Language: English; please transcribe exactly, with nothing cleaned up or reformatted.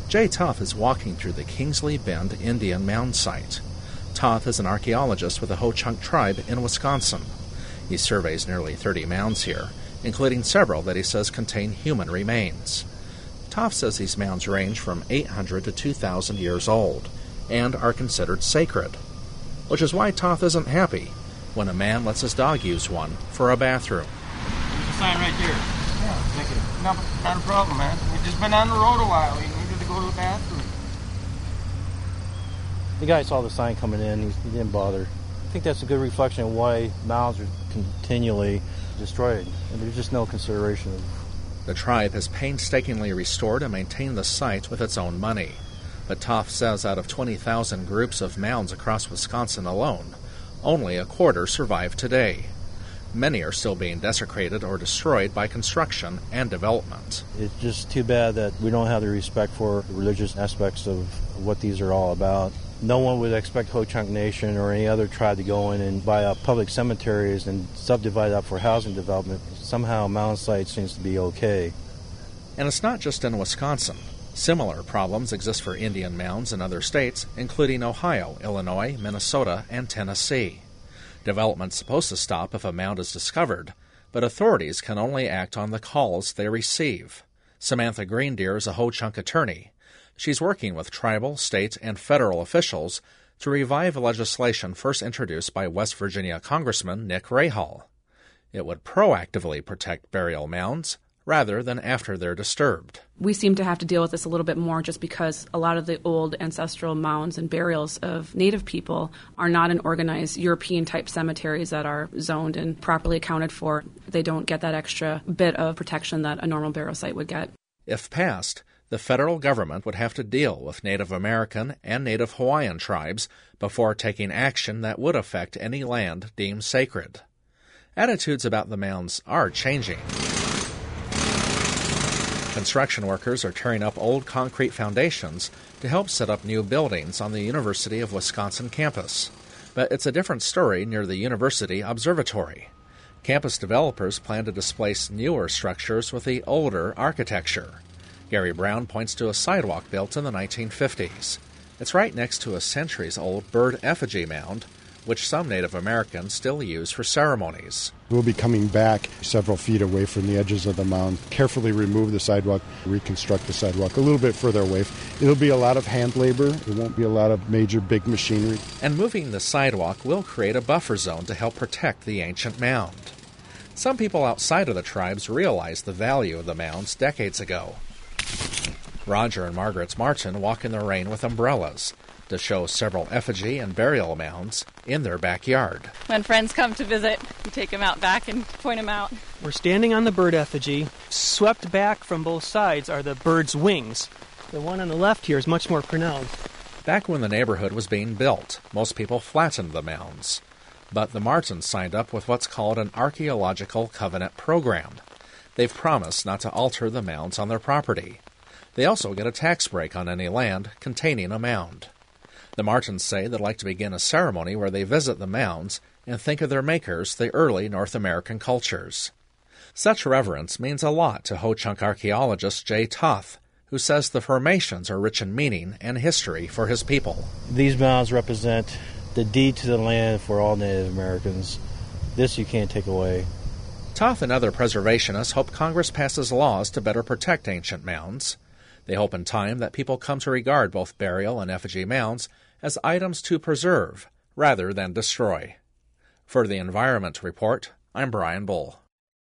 Jay Toth is walking through the Kingsley Bend Indian Mound site. Toth is an archaeologist with the Ho-Chunk tribe in Wisconsin. He surveys nearly thirty mounds here, including several that he says contain human remains. Toth says these mounds range from eight hundred to two thousand years old and are considered sacred, which is why Toth isn't happy when a man lets his dog use one for a bathroom. There's a sign right there. Yeah, thank you. No, not a problem, man. We've just been on the road a while. We needed to go to the bathroom. The guy saw the sign coming in. He, he didn't bother. I think that's a good reflection of why mounds are continually destroyed. And there's just no consideration of. The tribe has painstakingly restored and maintained the site with its own money. But Toth says out of twenty thousand groups of mounds across Wisconsin alone, only a quarter survive today. Many are still being desecrated or destroyed by construction and development. It's just too bad that we don't have the respect for the religious aspects of what these are all about. No one would expect Ho-Chunk Nation or any other tribe to go in and buy up public cemeteries and subdivide up for housing development. Somehow mound site seems to be okay. And it's not just in Wisconsin. Similar problems exist for Indian mounds in other states, including Ohio, Illinois, Minnesota, and Tennessee. Development's supposed to stop if a mound is discovered, but authorities can only act on the calls they receive. Samantha Greendeer is a Ho-Chunk attorney. She's working with tribal, state, and federal officials to revive legislation first introduced by West Virginia Congressman Nick Rahall. It would proactively protect burial mounds rather than after they're disturbed. We seem to have to deal with this a little bit more just because a lot of the old ancestral mounds and burials of Native people are not in organized European-type cemeteries that are zoned and properly accounted for. They don't get that extra bit of protection that a normal burial site would get. If passed, the federal government would have to deal with Native American and Native Hawaiian tribes before taking action that would affect any land deemed sacred. Attitudes about the mounds are changing. Construction workers are tearing up old concrete foundations to help set up new buildings on the University of Wisconsin campus. But it's a different story near the University Observatory. Campus developers plan to displace newer structures with the older architecture. Gary Brown points to a sidewalk built in the nineteen fifties. It's right next to a centuries-old bird effigy mound, which some Native Americans still use for ceremonies. We'll be coming back several feet away from the edges of the mound, carefully remove the sidewalk, reconstruct the sidewalk a little bit further away. It'll be a lot of hand labor. It won't be a lot of major big machinery. And moving the sidewalk will create a buffer zone to help protect the ancient mound. Some people outside of the tribes realized the value of the mounds decades ago. Roger and Margaret Martin walk in the rain with umbrellas to show several effigy and burial mounds in their backyard. When friends come to visit, we take them out back and point them out. We're standing on the bird effigy. Swept back from both sides are the bird's wings. The one on the left here is much more pronounced. Back when the neighborhood was being built, most people flattened the mounds. But the Martins signed up with what's called an Archaeological Covenant Program. They've promised not to alter the mounds on their property. They also get a tax break on any land containing a mound. The Martins say they'd like to begin a ceremony where they visit the mounds and think of their makers, the early North American cultures. Such reverence means a lot to Ho-Chunk archaeologist Jay Toth, who says the formations are rich in meaning and history for his people. These mounds represent the deed to the land for all Native Americans. This you can't take away. Toth and other preservationists hope Congress passes laws to better protect ancient mounds. They hope in time that people come to regard both burial and effigy mounds as items to preserve rather than destroy. For the Environment Report, I'm Brian Bull.